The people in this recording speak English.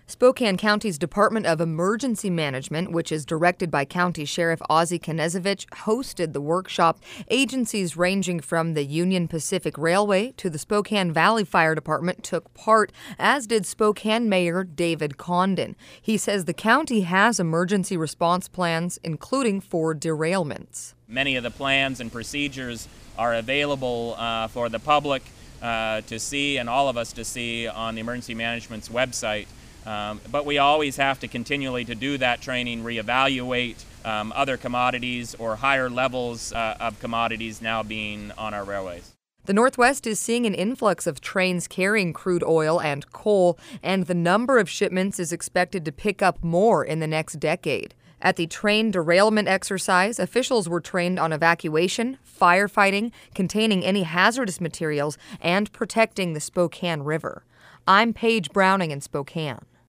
Spokane County's Department of Emergency Management, which is directed by County Sheriff Ozzie Knezevich, hosted the workshop. Agencies ranging from the Union Pacific Railway to the Spokane Valley Fire Department took part, as did Spokane Mayor David Condon. He says the county has emergency response plans, including for derailments. Many of the plans and procedures are available for the public to see and all of us to see on the Emergency Management's website. But we always have to continually to do that training, reevaluate other commodities or higher levels of commodities now being on our railways. The Northwest is seeing an influx of trains carrying crude oil and coal, and the number of shipments is expected to pick up more in the next decade. At the train derailment exercise, officials were trained on evacuation, firefighting, containing any hazardous materials, and protecting the Spokane River. I'm Paige Browning in Spokane.